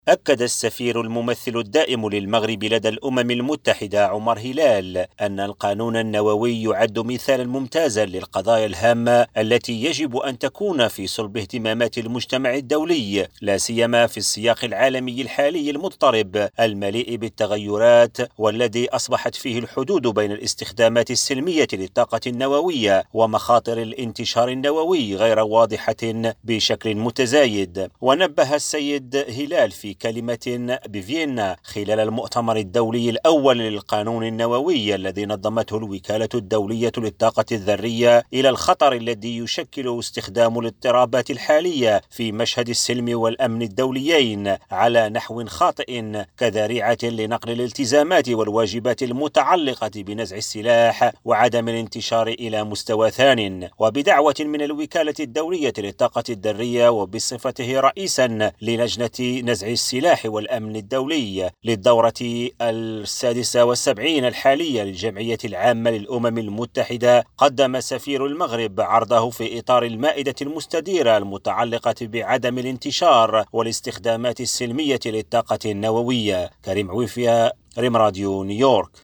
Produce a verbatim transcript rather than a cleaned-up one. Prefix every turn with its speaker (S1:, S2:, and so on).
S1: أكد السفير الممثل الدائم للمغرب لدى الأمم المتحدة عمر هلال أن القانون النووي يعد مثالا ممتازا للقضايا الهامة التي يجب أن تكون في صلب اهتمامات المجتمع الدولي، لا سيما في السياق العالمي الحالي المضطرب المليء بالتغيرات، والذي أصبحت فيه الحدود بين الاستخدامات السلمية للطاقة النووية ومخاطر الانتشار النووي غير واضحة بشكل متزايد. ونبه السيد هلال في كلمة بفيينا خلال المؤتمر الدولي الأول للقانون النووي الذي نظمته الوكالة الدولية للطاقة الذرية إلى الخطر الذي يشكل استخدام الاضطرابات الحالية في مشهد السلم والأمن الدوليين على نحو خاطئ كذريعة لنقل الالتزامات والواجبات المتعلقة بنزع السلاح وعدم الانتشار إلى مستوى ثان. وبدعوة من الوكالة الدولية للطاقة الذرية وبصفته رئيسا للجنة نزع السلاح والأمن الدولي للدورة السادسة والسبعين الحالية للجمعية العامة للأمم المتحدة، قدم سفير المغرب عرضه في إطار المائدة المستديرة المتعلقة بعدم الانتشار والاستخدامات السلمية للطاقة النووية. كريم عويفية، ريم راديو، نيويورك.